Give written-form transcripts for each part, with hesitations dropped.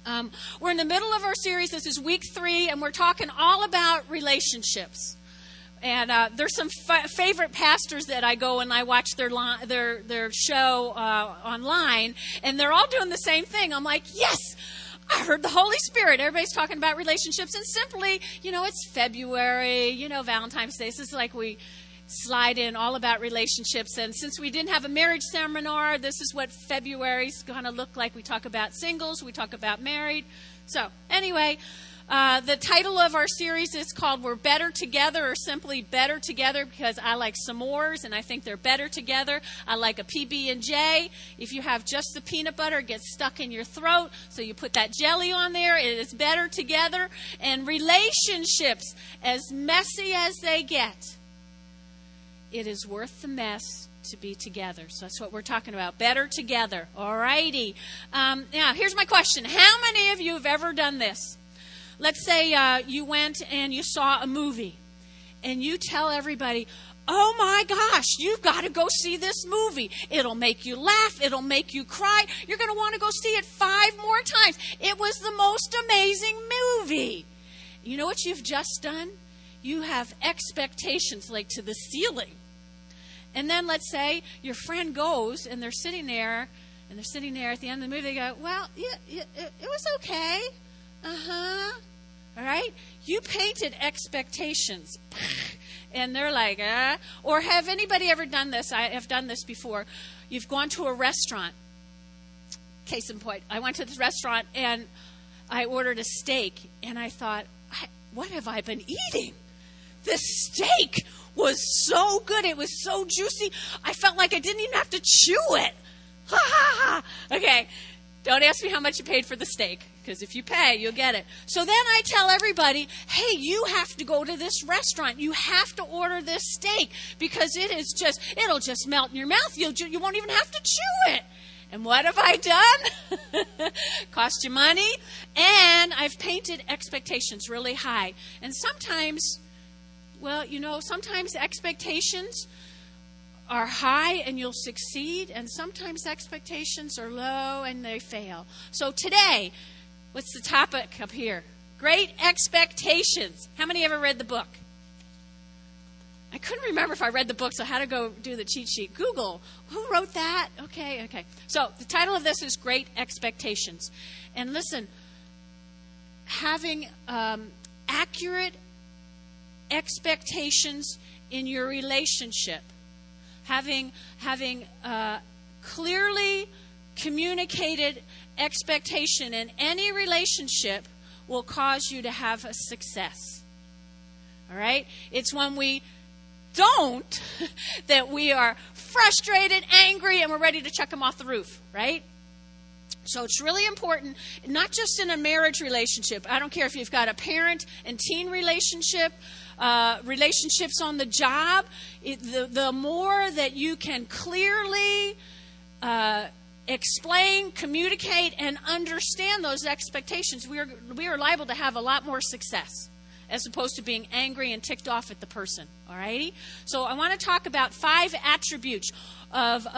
We're in the middle of our series. This is week 3, and we're talking all about relationships. And there's some favorite pastors that I go and I watch their show online, and they're all doing the same thing. I'm like, yes, I heard the Holy Spirit. Everybody's talking about relationships, and simply, it's February, Valentine's Day. This is like we slide in all about relationships. And since we didn't have a marriage seminar, this is what February's going to look like. We talk about singles, we talk about married. So anyway, the title of our series is called We're Better Together, or simply Better Together, because I like s'mores and I think they're better together. I like a PB&J. If you have just the peanut butter, it gets stuck in your throat, so you put that jelly on there. It is better together. And relationships, as messy as they get, it is worth the mess to be together. So that's what we're talking about. Better together. All righty. Now, here's my question. How many of you have ever done this? Let's say you went and you saw a movie, and you tell everybody, oh my gosh, you've got to go see this movie. It'll make you laugh. It'll make you cry. You're going to want to go see it 5 more times. It was the most amazing movie. You know what you've just done? You have expectations like to the ceiling. And then let's say your friend goes and they're sitting there at the end of the movie. They go, well, yeah, it was okay. Uh-huh. All right? You painted expectations. And they're like, Or have anybody ever done this? I have done this before. You've gone to a restaurant. Case in point, I went to this restaurant and I ordered a steak. And I thought, what have I been eating? This steak was so good. It was so juicy. I felt like I didn't even have to chew it. Ha ha ha. Okay. Don't ask me how much you paid for the steak, because if you pay, you'll get it. So then I tell everybody, hey, you have to go to this restaurant. You have to order this steak, because it'll just melt in your mouth. You won't even have to chew it. And what have I done? Cost you money. And I've painted expectations really high. And sometimes, sometimes expectations are high and you'll succeed, and sometimes expectations are low and they fail. So today, what's the topic up here? Great expectations. How many ever read the book? I couldn't remember if I read the book, so I had to go do the cheat sheet. Google, who wrote that? Okay. So the title of this is Great Expectations. And listen, having accurate expectations in your relationship, having clearly communicated expectation in any relationship will cause you to have a success. All right? It's when we don't that we are frustrated, angry, and we're ready to chuck them off the roof, right? So it's really important, not just in a marriage relationship. I don't care if you've got a parent and teen relationship, relationships on the job. The more that you can clearly explain, communicate, and understand those expectations, we are liable to have a lot more success, as opposed to being angry and ticked off at the person. All righty? So I want to talk about 5 attributes of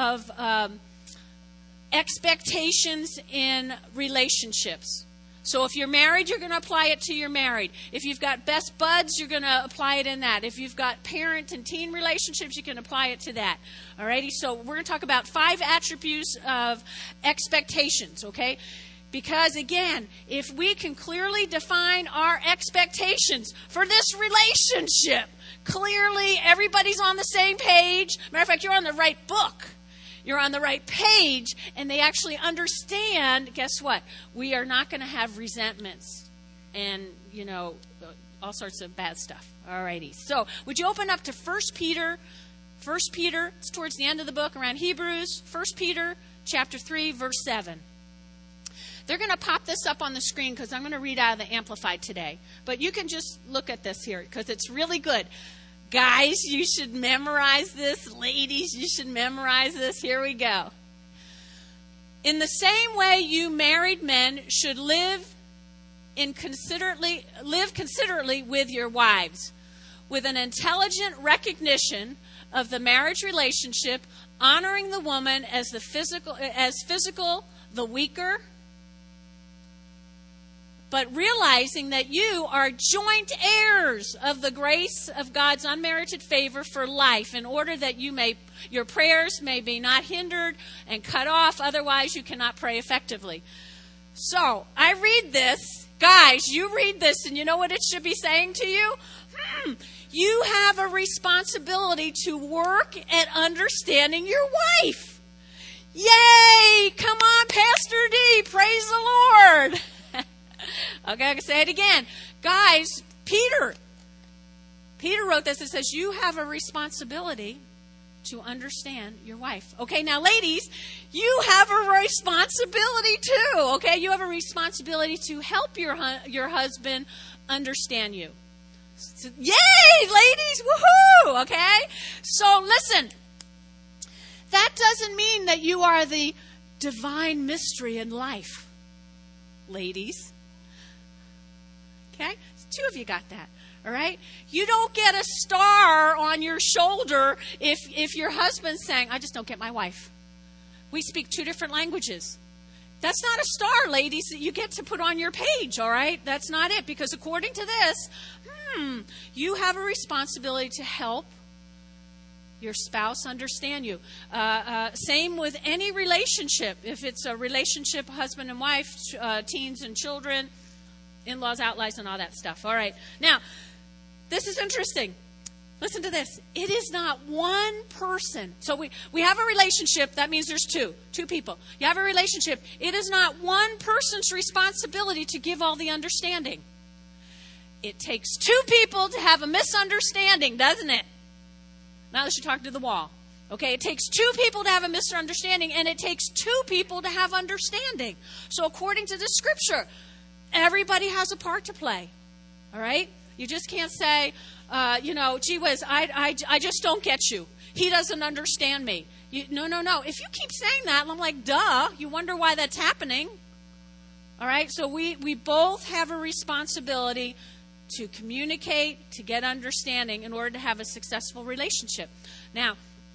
expectations in relationships. So if you're married, you're going to apply it to your married. If you've got best buds, you're going to apply it in that. If you've got parent and teen relationships, you can apply it to that. All righty? So we're going to talk about 5 attributes of expectations, okay? Because, again, if we can clearly define our expectations for this relationship, clearly everybody's on the same page. Matter of fact, you're on the right book. You're on the right page, and they actually understand, guess what? We are not going to have resentments and, all sorts of bad stuff. All righty. So would you open up to 1 Peter? 1 Peter, it's towards the end of the book, around Hebrews. 1 Peter chapter 3, verse 7. They're going to pop this up on the screen because I'm going to read out of the Amplified today. But you can just look at this here because it's really good. Guys, you should memorize this. Ladies, you should memorize this. Here we go. In the same way, you married men should live considerately with your wives, with an intelligent recognition of the marriage relationship, honoring the woman as physical, the weaker, but realizing that you are joint heirs of the grace of God's unmerited favor for life, in order that your prayers may be not hindered and cut off. Otherwise, you cannot pray effectively. So, I read this. Guys, you read this, and you know what it should be saying to you? You have a responsibility to work at understanding your wife. Yay! Come on, Pastor D. Praise the Lord. Okay, I can say it again. Guys, Peter wrote this. It says, you have a responsibility to understand your wife. Okay, now ladies, you have a responsibility too. Okay, you have a responsibility to help your husband understand you. So, yay, ladies, woohoo! Okay, so listen, that doesn't mean that you are the divine mystery in life, ladies. Okay, two of you got that. All right? You don't get a star on your shoulder if your husband's saying, I just don't get my wife. We speak two different languages. That's not a star, ladies, that you get to put on your page, all right? That's not it, because according to this, you have a responsibility to help your spouse understand you. Same with any relationship. If it's a relationship, husband and wife, teens and children, in-laws, outlaws, and all that stuff. All right. Now, this is interesting. Listen to this. It is not one person. So we have a relationship. That means there's two people. You have a relationship. It is not one person's responsibility to give all the understanding. It takes two people to have a misunderstanding, doesn't it? Now that you're talking to the wall. Okay, it takes two people to have a misunderstanding, and it takes two people to have understanding. So according to the scripture, everybody has a part to play. All right? You just can't say, gee whiz, I just don't get you. He doesn't understand me. No. If you keep saying that, I'm like, duh. You wonder why that's happening. All right? So we both have a responsibility to communicate, to get understanding in order to have a successful relationship. Now,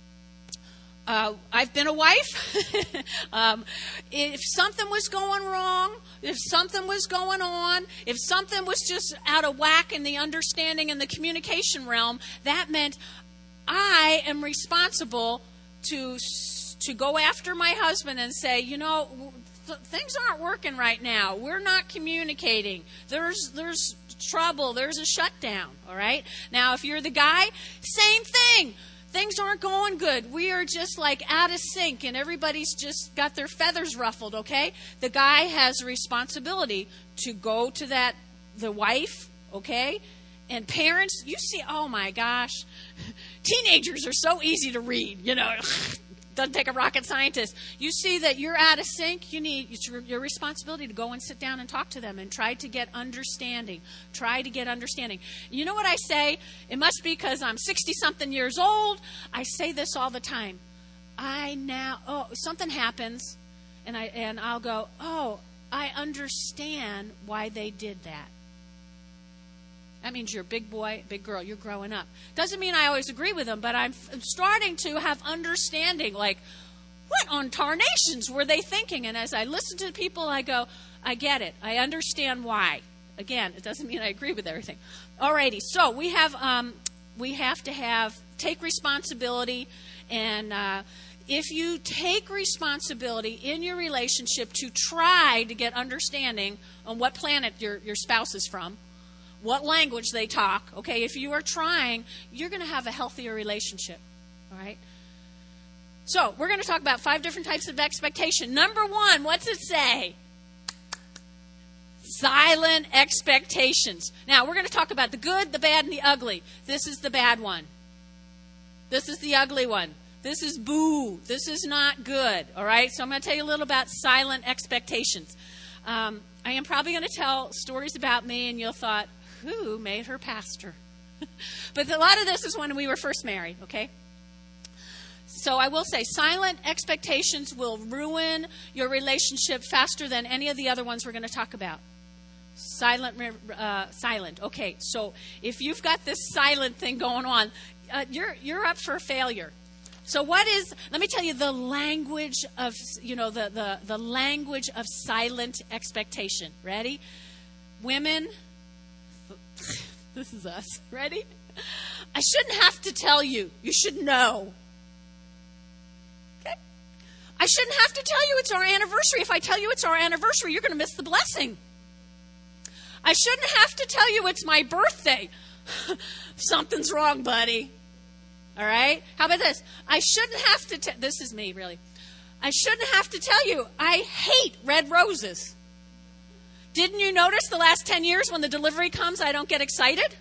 I've been a wife. If something was going wrong, if something was going on, if something was just out of whack in the understanding and the communication realm, that meant I am responsible to go after my husband and say, things aren't working right now. We're not communicating. There's trouble. There's a shutdown. All right? Now, if you're the guy, same thing. Things aren't going good. We are just like out of sync, and everybody's just got their feathers ruffled, okay? The guy has a responsibility to go to the wife, okay? And parents, you see, oh my gosh, teenagers are so easy to read, Doesn't take a rocket scientist. You see that you're out of sync, it's your responsibility to go and sit down and talk to them and try to get understanding. You know what I say? It must be because I'm 60-something years old. I say this all the time. Something happens, and I'll go, I understand why they did that. That means you're a big boy, big girl. You're growing up. Doesn't mean I always agree with them, but I'm starting to have understanding. Like, what on tarnations were they thinking? And as I listen to people, I go, I get it. I understand why. Again, it doesn't mean I agree with everything. Alrighty, so we have to take responsibility, and if you take responsibility in your relationship to try to get understanding on what planet your spouse is from, what language they talk, okay? If you are trying, you're going to have a healthier relationship, all right? So, we're going to talk about 5 different types of expectation. Number 1, what's it say? Silent expectations. Now, we're going to talk about the good, the bad, and the ugly. This is the bad one. This is the ugly one. This is boo. This is not good, all right? So, I'm going to tell you a little about silent expectations. I am probably going to tell stories about me, and you'll thought, who made her pastor? But a lot of this is when we were first married, okay? So I will say silent expectations will ruin your relationship faster than any of the other ones we're going to talk about. Silent. Okay, so if you've got this silent thing going on, you're up for failure. So let me tell you the language of, the language of silent expectation. Ready? Women, this is us. Ready? I shouldn't have to tell you. You should know. Okay? I shouldn't have to tell you it's our anniversary. If I tell you it's our anniversary, you're going to miss the blessing. I shouldn't have to tell you it's my birthday. Something's wrong, buddy. All right? How about this? I shouldn't have to this is me, really. I shouldn't have to tell you I hate red roses. Didn't you notice the last 10 years when the delivery comes, I don't get excited?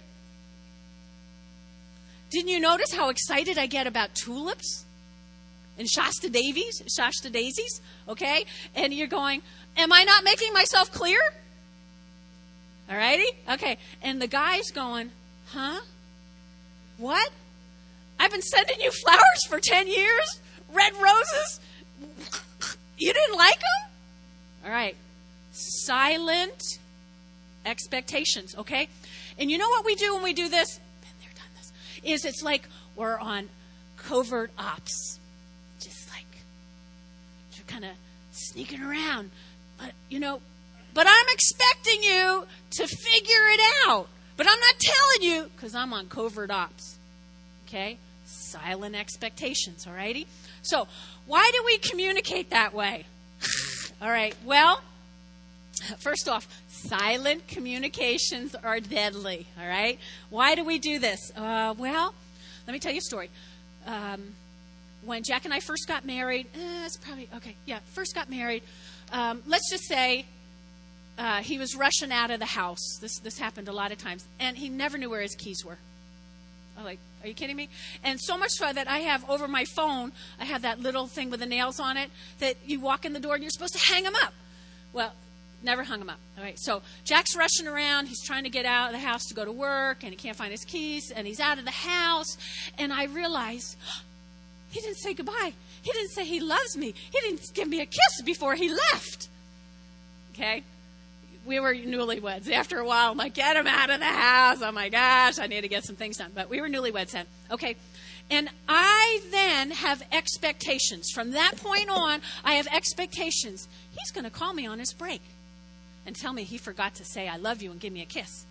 Didn't you notice how excited I get about tulips and Shasta daisies? Okay? And you're going, am I not making myself clear? All righty? Okay. And the guy's going, huh? What? I've been sending you flowers for 10 years? Red roses? You didn't like them? All right. Silent expectations, okay? And you know what we do when we do this? Been there, done this. Is it's like we're on covert ops. Just like you're kind of sneaking around. But, but I'm expecting you to figure it out. But I'm not telling you because I'm on covert ops. Okay? Silent expectations, all righty? So, why do we communicate that way? All right, well, first off, silent communications are deadly, all right? Why do we do this? Well, let me tell you a story. When Jack and I first got married, first got married, let's just say he was rushing out of the house. This happened a lot of times, and he never knew where his keys were. I'm like, are you kidding me? And so much so that I have over my phone, I have that little thing with the nails on it that you walk in the door and you're supposed to hang them up. Well, never hung them up. All right, so Jack's rushing around. He's trying to get out of the house to go to work, and he can't find his keys, and he's out of the house. And I realize he didn't say goodbye. He didn't say he loves me. He didn't give me a kiss before he left. Okay? We were newlyweds. After a while, I'm like, get him out of the house. Oh, my gosh, I need to get some things done. But we were newlyweds then. Okay. And I then have expectations. From that point on, I have expectations. He's going to call me on his break and tell me he forgot to say I love you and give me a kiss.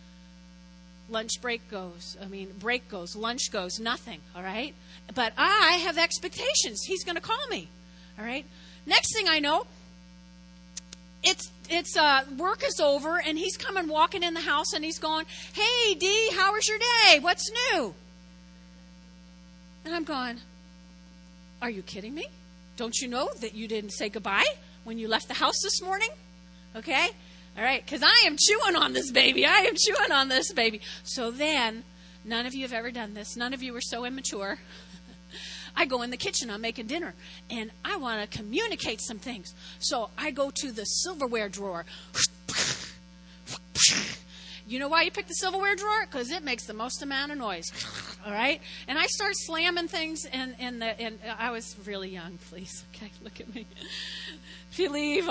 Break goes, lunch goes, nothing, all right? But I have expectations. He's going to call me, all right? Next thing I know, it's work is over, and he's coming walking in the house, and he's going, hey, Dee, how was your day? What's new? And I'm going, are you kidding me? Don't you know that you didn't say goodbye when you left the house this morning? Okay? All right, because I am chewing on this baby. So then, none of you have ever done this. None of you are so immature. I go in the kitchen, I'm making dinner, and I want to communicate some things. So I go to the silverware drawer. You know why you pick the silverware drawer? Because it makes the most amount of noise. All right? And I start slamming things, and I was really young, please. Okay, look at me. If you leave,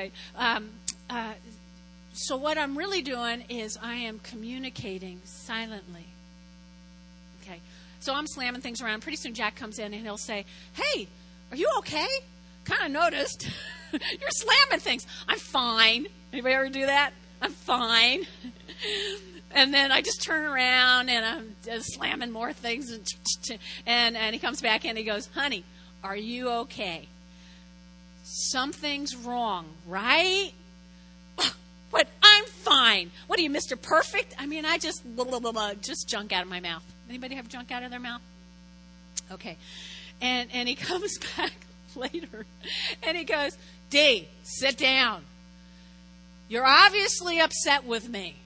so what I'm really doing is I am communicating silently. Okay? So I'm slamming things around. Pretty soon Jack comes in and he'll say, hey, are you okay? Kind of noticed. You're slamming things. I'm fine. Anybody ever do that? I'm fine. And then I just turn around and I'm just slamming more things. And he comes back in and he goes, honey, are you okay? Something's wrong, right? But I'm fine. What are you, Mr. Perfect? I mean, I just junk out of my mouth. Anybody have junk out of their mouth? Okay. And he comes back later and he goes, Dee, sit down. You're obviously upset with me.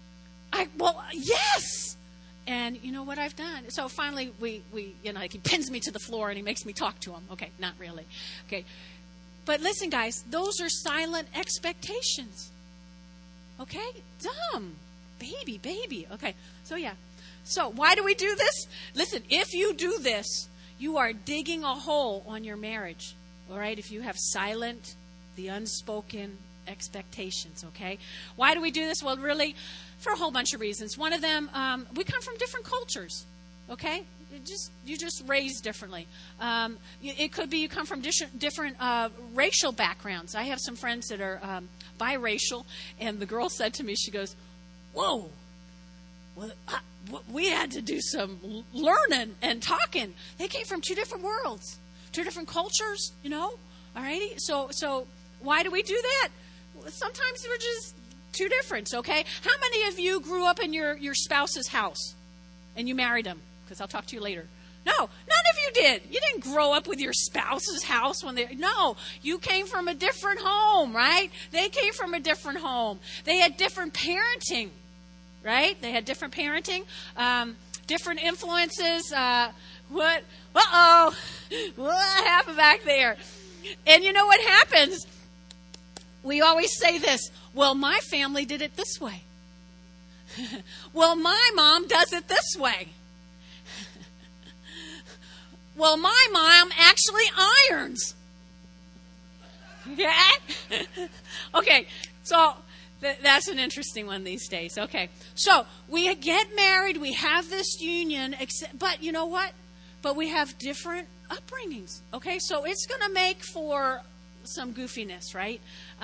Yes. And you know what I've done? So finally he pins me to the floor and he makes me talk to him. Okay, not really. Okay. But listen, guys, those are silent expectations. Okay? Dumb. Baby. Okay. So yeah. So why do we do this? Listen, if you do this, you are digging a hole on your marriage. All right? If you have the unspoken expectations, okay? Why do we do this? Well, really, for a whole bunch of reasons. One of them, we come from different cultures. Okay? You just raised differently. It could be you come from different racial backgrounds. I have some friends that are biracial, and the girl said to me, she goes, "Whoa, well, we had to do some learning and talking. They came from two different worlds, two different cultures, Alrighty? So why do we do that? Well, sometimes we're just too different, okay? How many of you grew up in your spouse's house and you married them? Because I'll talk to you later. No, none of you did. You didn't grow up with your spouse's house no, you came from a different home, right? They came from a different home. They had different parenting, right? They had different parenting, different influences. What happened back there? And you know what happens? We always say this, well, my family did it this way. Well, my mom does it this way. Well, my mom actually irons. Yeah? Okay, so that's an interesting one these days. Okay, so we get married, we have this union, but you know what? But we have different upbringings. Okay, so it's going to make for some goofiness, right?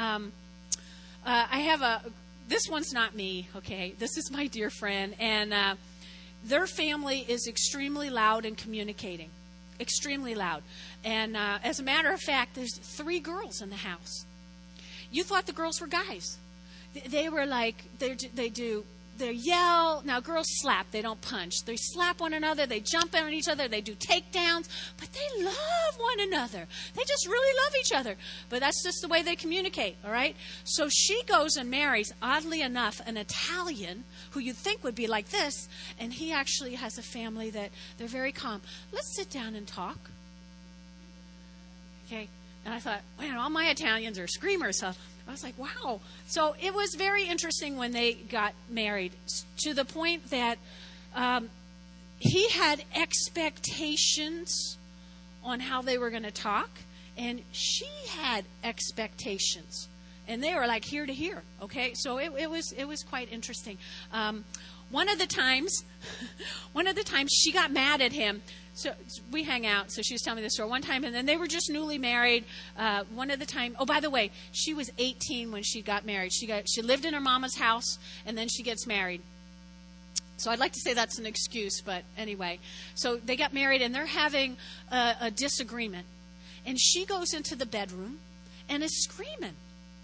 I have this one's not me, okay? This is my dear friend, and their family is extremely loud in communicating. Extremely loud. And as a matter of fact, there's 3 girls in the house. You thought the girls were guys. They were like, they yell. Now, girls slap. They don't punch. They slap one another. They jump on each other. They do takedowns. But they love one another. They just really love each other. But that's just the way they communicate, all right? So she goes and marries, oddly enough, an Italian who you'd think would be like this. And he actually has a family that they're very calm. Let's sit down and talk. Okay? And I thought, man, all my Italians are screamers. So I was like, wow. So it was very interesting when they got married, to the point that he had expectations on how they were going to talk, and she had expectations, and they were like here to here. Okay, so it was quite interesting. One of the times she got mad at him. So we hang out. So she was telling me this story one time, and then they were just newly married. One of the time, oh, by the way, she was 18 when she got married. She lived in her mama's house, and then she gets married. So I'd like to say that's an excuse, but anyway. So they got married, and they're having a disagreement. And she goes into the bedroom and is screaming.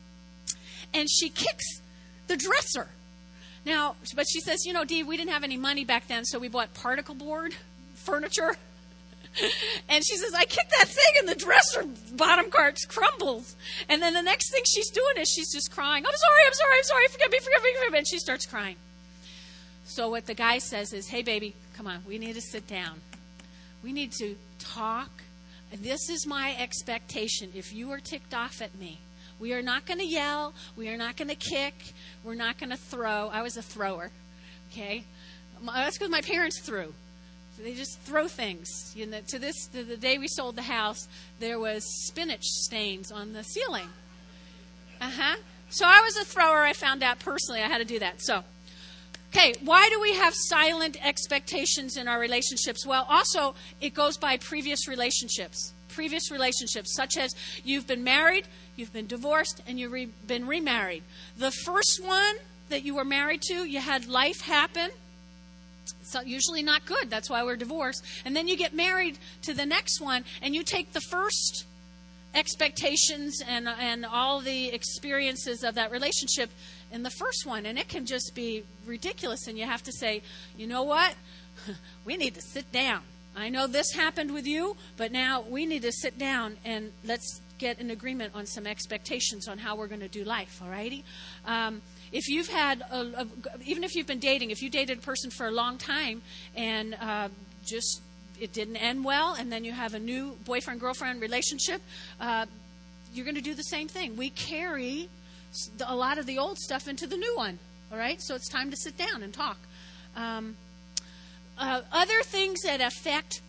And she kicks the dresser. Now, but she says, Dee, we didn't have any money back then, so we bought particle board furniture. And she says, I kicked that thing and the dresser bottom part crumbles. And then the next thing she's doing is she's just crying. I'm sorry, forgive me. And she starts crying. So what the guy says is, hey, baby, come on, we need to sit down. We need to talk. This is my expectation. If you are ticked off at me, we are not going to yell. We are not going to kick. We're not going to throw. I was a thrower. Okay? That's because my parents threw. They just throw things. To the day we sold the house, there was spinach stains on the ceiling. So I was a thrower. I found out personally I had to do that. So, okay, why do we have silent expectations in our relationships? Well, also, it goes by previous relationships. Previous relationships, such as you've been married, you've been divorced, and you've been remarried. The first one that you were married to, you had life happen. It's usually not good. That's why we're divorced. And then you get married to the next one, and you take the first expectations and all the experiences of that relationship in the first one, and it can just be ridiculous. And you have to say, you know what? We need to sit down. I know this happened with you, but now we need to sit down and let's get an agreement on some expectations on how we're going to do life, all righty? If you've had, even if you've been dating, if you dated a person for a long time and just it didn't end well, and then you have a new boyfriend-girlfriend relationship, you're going to do the same thing. We carry a lot of the old stuff into the new one, all right? So it's time to sit down and talk. Other things that affect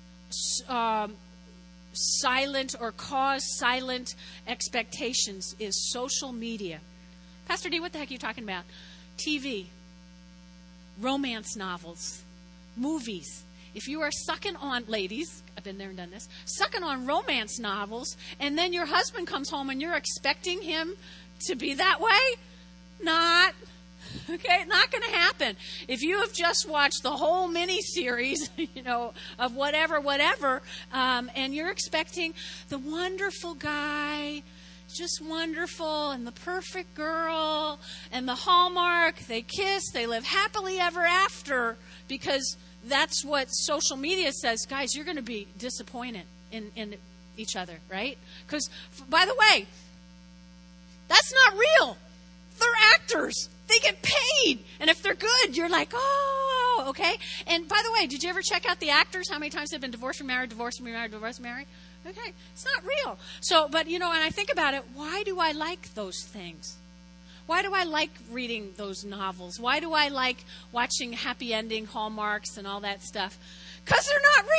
silent or cause silent expectations is social media. Pastor D, what the heck are you talking about? TV, romance novels, movies. if you are sucking on, ladies, I've been there and done this, sucking on romance novels, and then your husband comes home and you're expecting him to be that way, not going to happen. If you have just watched the whole mini-series, of whatever, and you're expecting the wonderful guy, just wonderful, and the perfect girl, and the Hallmark, they kiss, they live happily ever after, because that's what social media says. Guys, you're going to be disappointed in each other, right? Because, by the way, that's not real. They're actors. They get paid. And if they're good, you're like, oh, okay. And by the way, did you ever check out the actors? How many times they've been divorced, remarried, divorced, remarried, divorced, married? Okay, it's not real. So, but, and I think about it, why do I like those things? Why do I like reading those novels? Why do I like watching happy ending Hallmarks and all that stuff? Because they're not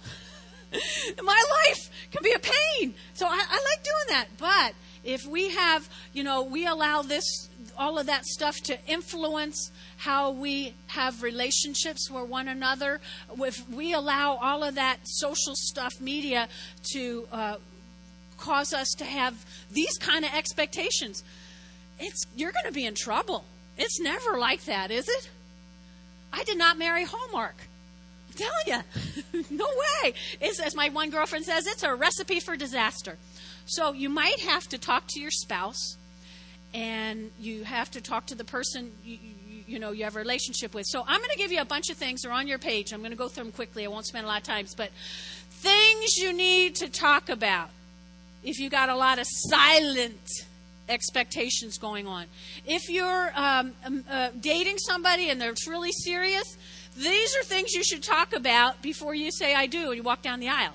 real. My life can be a pain. So I like doing that. But if we have, we allow all of that stuff to influence how we have relationships with one another, if we allow all of that social stuff, media, to cause us to have these kind of expectations, you're going to be in trouble. It's never like that, is it? I did not marry Hallmark. I'm telling you. No way. It's, as my one girlfriend says, it's a recipe for disaster. So you might have to talk to your spouse, and you have to talk to the person you have a relationship with. So I'm going to give you a bunch of things. They're on your page. I'm going to go through them quickly. I won't spend a lot of time. But things you need to talk about if you got a lot of silent expectations going on. If you're dating somebody and they're really serious, these are things you should talk about before you say I do and you walk down the aisle.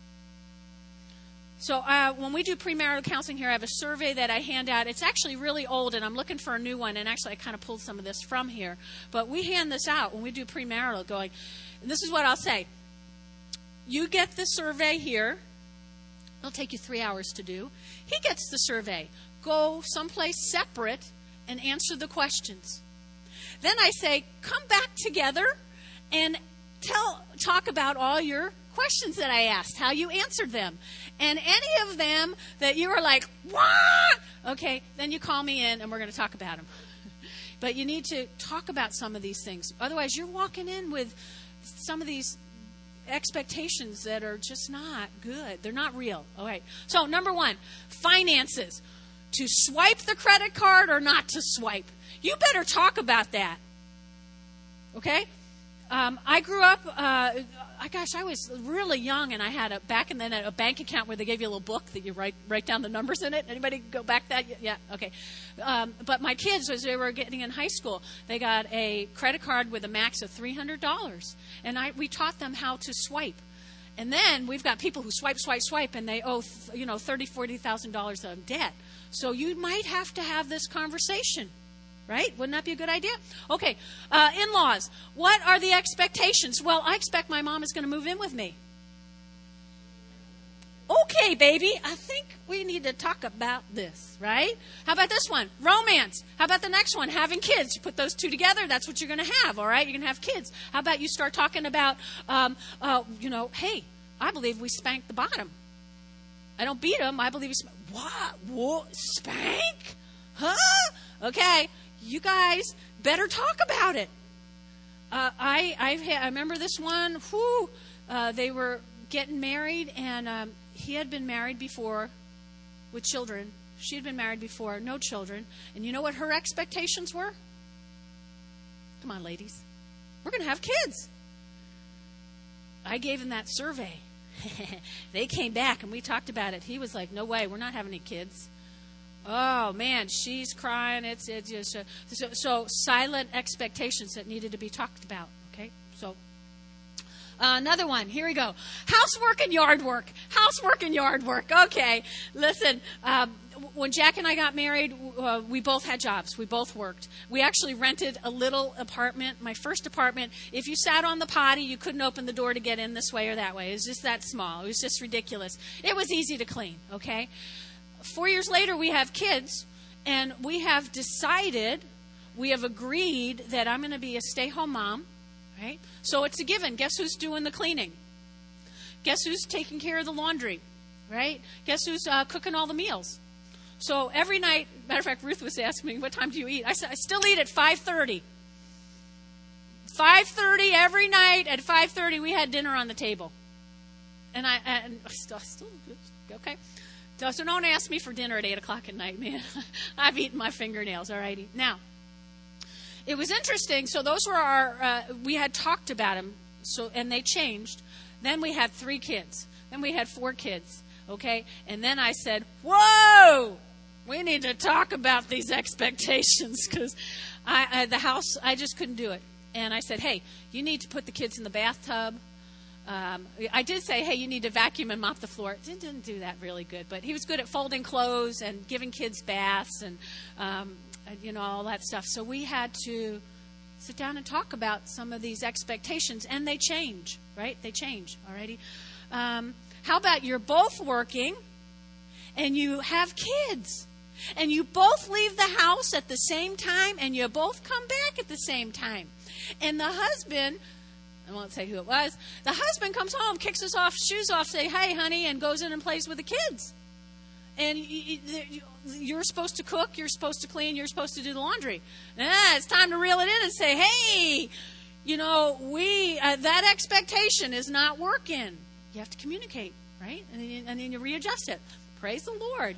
So when we do premarital counseling here, I have a survey that I hand out. It's actually really old, and I'm looking for a new one. And actually, I kind of pulled some of this from here. But we hand this out when we do premarital going. And this is what I'll say. You get the survey here. It'll take you 3 hours to do. He gets the survey. Go someplace separate and answer the questions. Then I say, come back together and talk about all your questions that I asked, how you answered them. And any of them that you were like, what? Okay, then you call me in and we're going to talk about them. But you need to talk about some of these things. Otherwise, you're walking in with some of these expectations that are just not good. They're not real. All right. So, number one, finances. To swipe the credit card or not to swipe. You better talk about that. Okay? I grew up, I was really young, and I had back then a bank account where they gave you a little book that you write down the numbers in it. Anybody go back that? Yeah, okay. But my kids, as they were getting in high school, they got a credit card with a max of $300, and we taught them how to swipe. And then we've got people who swipe, and they owe $30,000, $40,000 of debt. So you might have to have this conversation. Right? Wouldn't that be a good idea? Okay. In-laws. What are the expectations? Well, I expect my mom is going to move in with me. Okay, baby. I think we need to talk about this, right? How about this one? Romance. How about the next one? Having kids. You put those two together, that's what you're going to have, all right? You're going to have kids. How about you start talking about, hey, I believe we spanked the bottom. I don't beat them. I believe we spank. What? Spank? Huh? Okay. You guys better talk about it. I remember this one. They were getting married, and he had been married before with children. She had been married before, no children. And you know what her expectations were? Come on, ladies. We're going to have kids. I gave him that survey. They came back, and we talked about it. He was like, no way, we're not having any kids. Oh, man, she's crying. It's just so silent expectations that needed to be talked about, okay? So another one. Here we go. Housework and yard work. Housework and yard work. Okay, listen, when Jack and I got married, we both had jobs. We both worked. We actually rented a little apartment, my first apartment. If you sat on the potty, you couldn't open the door to get in this way or that way. It was just that small. It was just ridiculous. It was easy to clean, okay? 4 years later, we have kids, and we have agreed that I'm going to be a stay-home mom. right? So it's a given. Guess who's doing the cleaning? Guess who's taking care of the laundry, right? Guess who's cooking all the meals? So every night, matter of fact, Ruth was asking me, what time do you eat? I said, I still eat at 5:30. 5:30 every night. At 5:30, we had dinner on the table. And I still okay. So don't ask me for dinner at 8 o'clock at night, man. I've eaten my fingernails, all righty. Now, it was interesting. So those were we had talked about them, and they changed. Then we had 3 kids. Then we had 4 kids, okay? And then I said, whoa, we need to talk about these expectations, because the house, I just couldn't do it. And I said, hey, you need to put the kids in the bathtub. I did say, hey, you need to vacuum and mop the floor. Didn't do that really good, but he was good at folding clothes and giving kids baths and all that stuff. So we had to sit down and talk about some of these expectations, and they change, right? They change, alrighty. How about you're both working and you have kids, and you both leave the house at the same time, and you both come back at the same time, and the husband, I won't say who it was, the husband comes home, kicks his shoes off, say, hey, honey, and goes in and plays with the kids. And you're supposed to cook, you're supposed to clean, you're supposed to do the laundry. It's time to reel it in and say, hey, that expectation is not working. You have to communicate, right? And then you readjust it. Praise the Lord.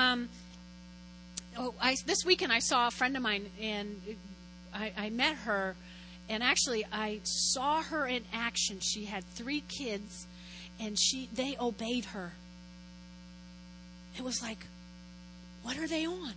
This weekend I saw a friend of mine, and I met her. And actually, I saw her in action. She had 3 kids, and they obeyed her. It was like, what are they on?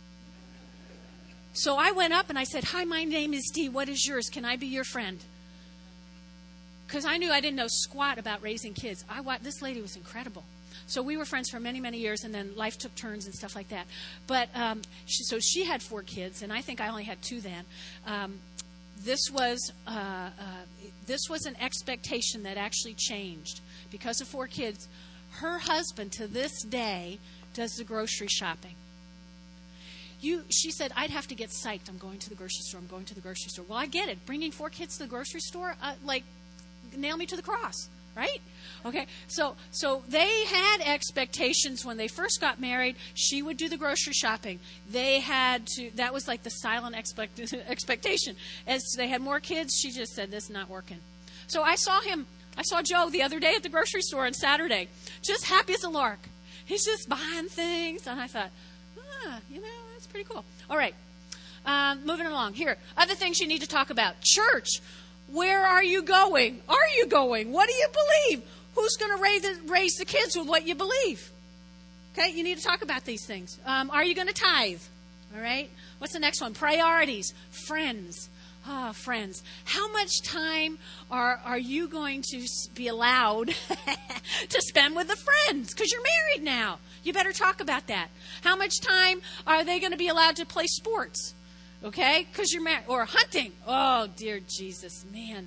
So I went up and I said, hi, my name is Dee. What is yours? Can I be your friend? Because I knew I didn't know squat about raising kids. This lady was incredible. So we were friends for many, many years, and then life took turns and stuff like that. But she had 4 kids, and I think I only had 2 then. This was an expectation that actually changed because of 4 kids. Her husband, to this day, does the grocery shopping. She said, I'd have to get psyched. I'm going to the grocery store. I'm going to the grocery store. Well, I get it. Bringing 4 kids to the grocery store, nail me to the cross, right? Okay, so they had expectations when they first got married. She would do the grocery shopping. That was like the silent expectation. As they had more kids, she just said, this is not working. So I saw Joe the other day at the grocery store on Saturday, just happy as a lark. He's just buying things. And I thought, that's pretty cool. All right, moving along. Here, other things you need to talk about. Church, where are you going? Are you going? What do you believe? Who's going to raise the kids with what you believe? Okay, you need to talk about these things. Are you going to tithe? All right. What's the next one? Priorities. Friends. Friends. How much time are you going to be allowed to spend with the friends? Because you're married now. You better talk about that. How much time are they going to be allowed to play sports? Okay, because you're married. Or hunting. Oh, dear Jesus, man.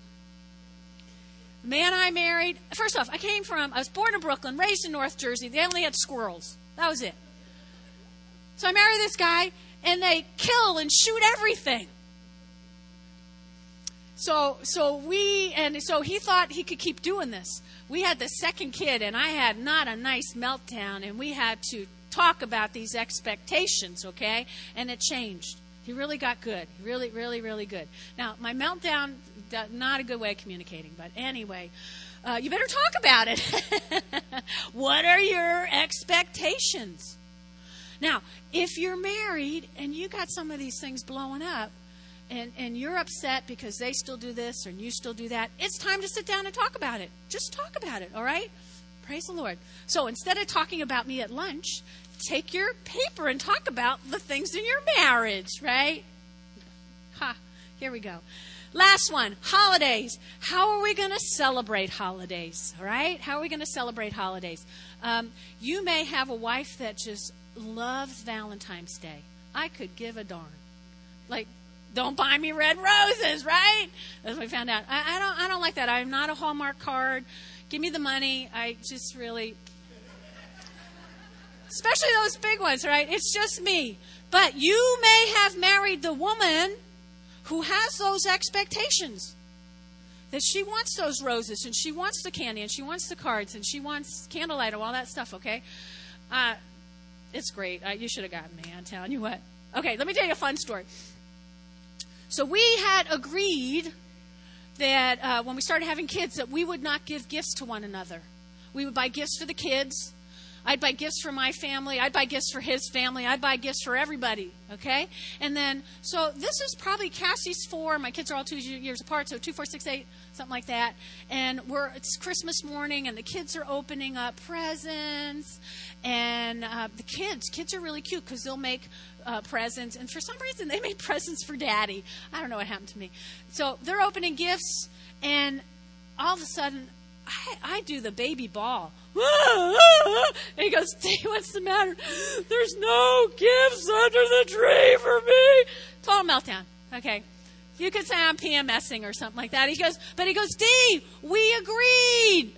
Man I married. First off, I was born in Brooklyn, raised in North Jersey. They only had squirrels. That was it. So I married this guy, and they kill and shoot everything. So he thought he could keep doing this. We had the second kid, and I had not a nice meltdown, and we had to talk about these expectations, okay? And it changed. He really got good. Really, really, really good. Now, my meltdown, not a good way of communicating, but anyway, you better talk about it. What are your expectations? Now, if you're married and you got some of these things blowing up, and you're upset because they still do this and you still do that, it's time to sit down and talk about it. Just talk about it, all right? Praise the Lord. So instead of talking about me at lunch, take your paper and talk about the things in your marriage, right? Here we go. Last one, holidays. How are we going to celebrate holidays, all right? How are we going to celebrate holidays? You may have a wife that just loves Valentine's Day. I could give a darn. Don't buy me red roses, right? As we found out. I don't like that. I'm not a Hallmark card. Give me the money. I just really... Especially those big ones, right? It's just me. But you may have married the woman who has those expectations. that she wants those roses, and she wants the candy, and she wants the cards, and she wants candlelight and all that stuff, okay? It's great. You should have gotten me, I'm telling you what. Okay, let me tell you a fun story. So we had agreed that when we started having kids that we would not give gifts to one another. We would buy gifts for the kids. I'd buy gifts for my family. I'd buy gifts for his family. I'd buy gifts for everybody, okay? And then, so this is probably Cassie's 4. My kids are all 2 years apart, so 2, 4, 6, 8, something like that. And it's Christmas morning, and the kids are opening up presents. And the kids are really cute because they'll make presents. And for some reason, they made presents for Daddy. I don't know what happened to me. So they're opening gifts, and all of a sudden, I do the baby bawl. And he goes, Steve, what's the matter? There's no gifts under the tree for me. Total meltdown. Okay. You could say I'm PMSing or something like that. He goes, Steve, we agreed.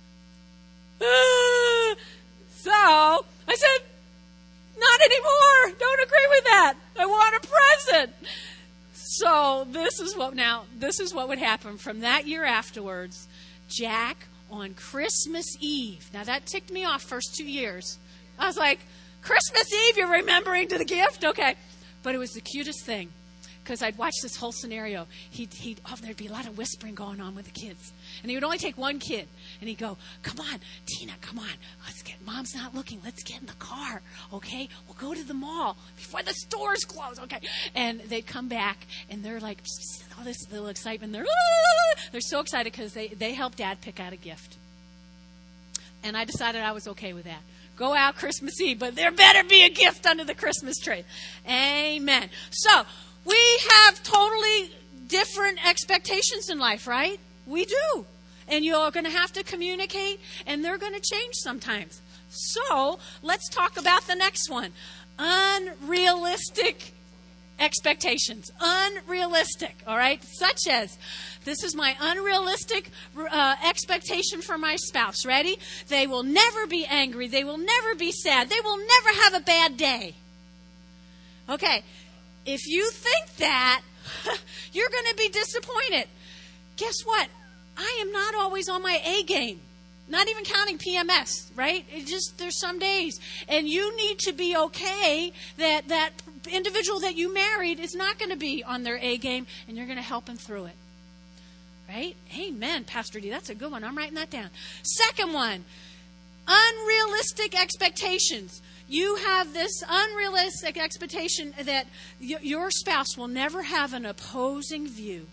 So I said, not anymore. Don't agree with that. I want a present. So this is what would happen from that year afterwards. Jack, on Christmas Eve. Now, that ticked me off first 2 years. I was like, Christmas Eve, you're remembering to the gift? Okay. But it was the cutest thing because I'd watch this whole scenario. There'd be a lot of whispering going on with the kids. And he would only take one kid. And he'd go, come on, Tina, come on. Mom's not looking. Let's get in the car, okay? We'll go to the mall before the stores close, okay? And they'd come back, and they're like, all this little excitement. They're so excited because they helped Dad pick out a gift. And I decided I was okay with that. Go out Christmas Eve, but there better be a gift under the Christmas tree. Amen. So, we have totally different expectations in life, right? We do. And you're going to have to communicate, and they're going to change sometimes. So, let's talk about the next one. Unrealistic expectations. Unrealistic, all right? Such as, this is my unrealistic expectation for my spouse. Ready? They will never be angry. They will never be sad. They will never have a bad day. Okay. If you think that, you're going to be disappointed. Guess what? I am not always on my A game. Not even counting PMS, right? There's some days. And you need to be okay that individual that you married is not going to be on their A game, and you're going to help them through it. Right? Amen, Pastor D. That's a good one. I'm writing that down. Second one, unrealistic expectations. You have this unrealistic expectation that your spouse will never have an opposing view.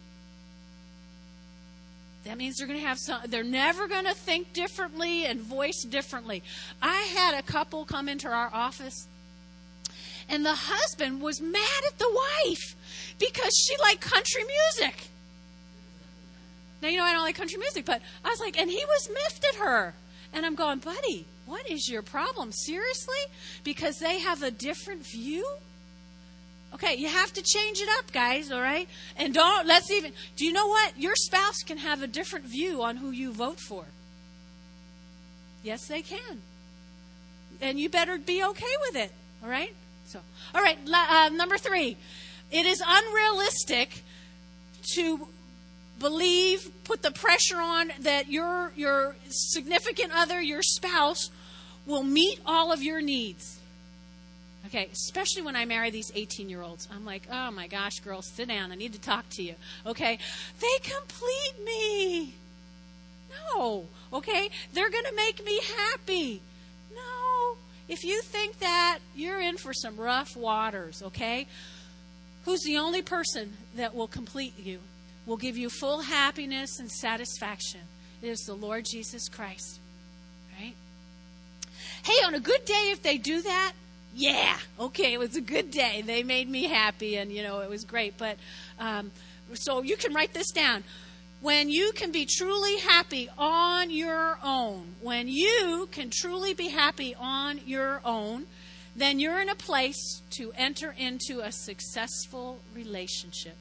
That means they're never going to think differently and voice differently. I had a couple come into our office, and the husband was mad at the wife because she liked country music. Now, I don't like country music, but I was like, and he was miffed at her. And I'm going, buddy, what is your problem? Seriously? Because they have a different view? Okay, you have to change it up, guys, all right? And do you know what? Your spouse can have a different view on who you vote for. Yes, they can. And you better be okay with it, all right? So, all right, number 3. It is unrealistic to put the pressure on that your significant other, your spouse, will meet all of your needs. Okay, especially when I marry these 18-year-olds. I'm like, oh my gosh, girls, sit down. I need to talk to you. Okay, they complete me. No, okay, they're going to make me happy. No, if you think that, you're in for some rough waters, okay? Who's the only person that will complete you, will give you full happiness and satisfaction? It is the Lord Jesus Christ, right? Hey, on a good day, if they do that, yeah, okay, it was a good day. They made me happy, and, it was great. But so you can write this down. When you can be truly happy on your own, when you can truly be happy on your own, then you're in a place to enter into a successful relationship.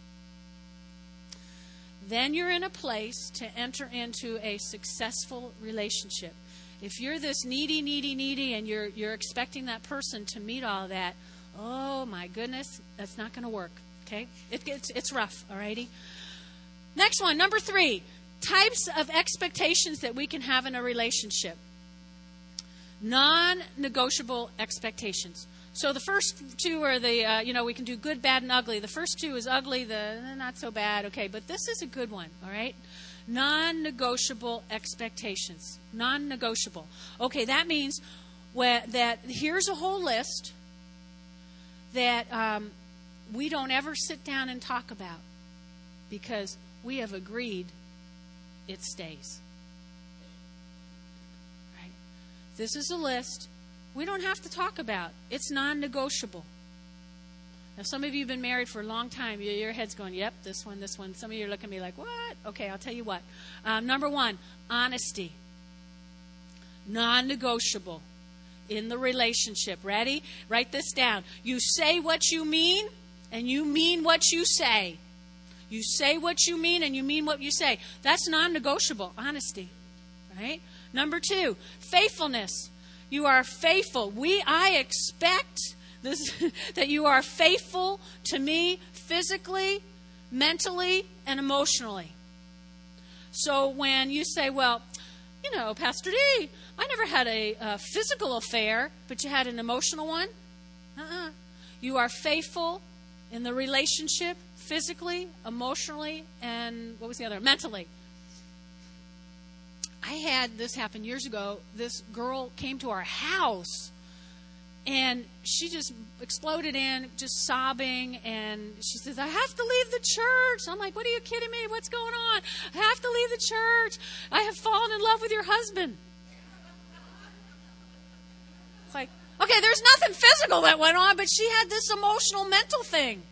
Then you're in a place to enter into a successful relationship. If you're this needy, and you're expecting that person to meet all that, oh my goodness, that's not going to work. Okay, it's rough. Alrighty. Next one, number 3. types of expectations that we can have in a relationship. Non-negotiable expectations. So the first two are we can do good, bad, and ugly. The first two is ugly, the not so bad, okay, but this is a good one, all right? Non-negotiable expectations. Non-negotiable. Okay, that means that here's a whole list that we don't ever sit down and talk about because we have agreed it stays. Right? This is a list we don't have to talk about. It's non-negotiable. Now, some of you have been married for a long time. Your head's going, yep, this one. Some of you are looking at me like, what? Okay, I'll tell you what. Number one, honesty. Non-negotiable in the relationship. Ready? Write this down. You say what you mean, and you mean what you say. You say what you mean, and you mean what you say. That's non-negotiable. Honesty. Right? Number two, faithfulness. You are faithful. I expect this that you are faithful to me physically, mentally, and emotionally. So when you say, well, Pastor D, I never had a physical affair, but you had an emotional one. You are faithful in the relationship, physically, emotionally, and what was the other? Mentally. I had this happen years ago. This girl came to our house, and she just exploded in, just sobbing, and she says, I have to leave the church. I'm like, what are you kidding me? What's going on? I have to leave the church. I have fallen in love with your husband. It's like, okay, there's nothing physical that went on, but she had this emotional, mental thing.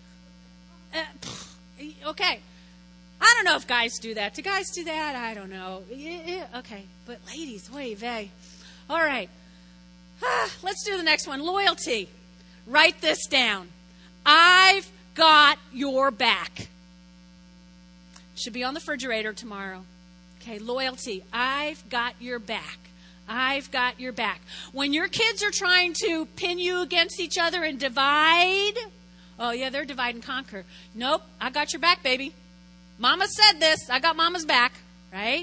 Okay. I don't know if guys do that. Do guys do that? I don't know. Okay. But ladies, oy vey. All right. Let's do the next one. Loyalty. Write this down. I've got your back. Should be on the refrigerator tomorrow. Okay, loyalty. I've got your back. I've got your back. When your kids are trying to pin you against each other and divide, oh yeah, they're divide and conquer. Nope, I got your back, baby. Mama said this. I got Mama's back, right?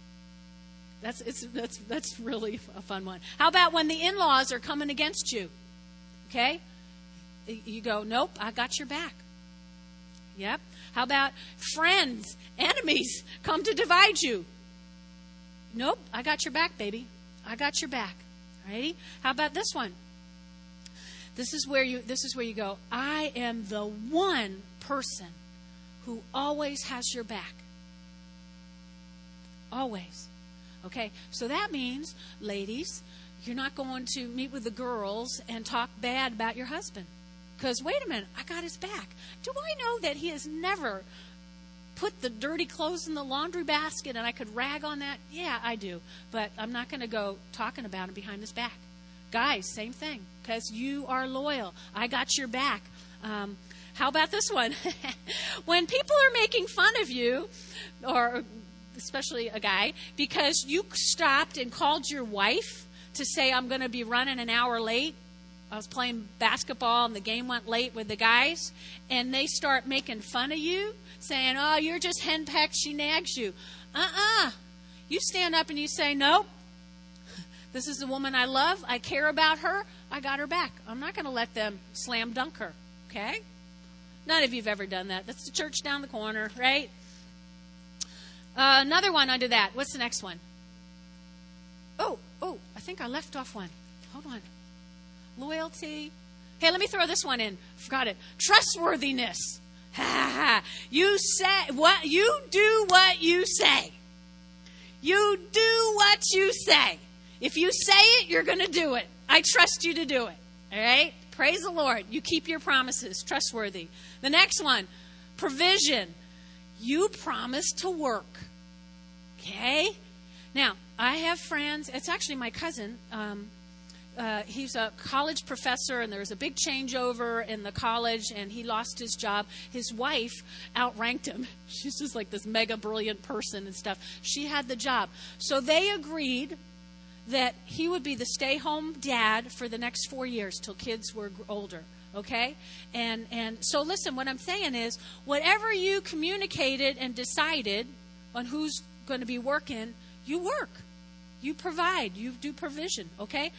That's really a fun one. How about when the in-laws are coming against you? Okay? You go, nope, I got your back. Yep. How about friends, enemies come to divide you? Nope, I got your back, baby. I got your back. Ready? How about this one? This is where you go, I am the one person who always has your back. Always. Okay, so that means, ladies, you're not going to meet with the girls and talk bad about your husband. Because, wait a minute, I got his back. Do I know that he has never put the dirty clothes in the laundry basket and I could rag on that? Yeah, I do. But I'm not going to go talking about him behind his back. Guys, same thing. Because you are loyal. I got your back. How about this one? When people are making fun of you, or especially a guy, because you stopped and called your wife to say, I'm going to be running an hour late. I was playing basketball and the game went late with the guys, and they start making fun of you, saying, oh, you're just henpecked, she nags you. You stand up and you say, nope, this is the woman I love, I care about her, I got her back. I'm not going to let them slam dunk her, okay? None of you have ever done that. That's the church down the corner, right? Another one under that. What's the next one? Oh, I think I left off one. Hold on. Loyalty. Hey, let me throw this one in. Forgot it. Trustworthiness. You say what you do what you say. You do what you say. If you say it, you're going to do it. I trust you to do it. All right? Praise the Lord. You keep your promises. Trustworthy. The next one, provision. You promise to work. Okay? Now, I have friends. It's actually my cousin. He's a college professor, and there was a big changeover in the college, and he lost his job. His wife outranked him. She's just like this mega brilliant person and stuff. She had the job. So they agreed that he would be the stay-home dad for the next 4 years till kids were older. Okay? And so listen, what I'm saying is, whatever you communicated and decided on who's going to be working, you work. You provide. You do provision, okay?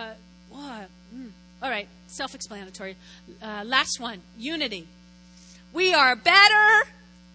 All right, self-explanatory. Last one, unity. We are better.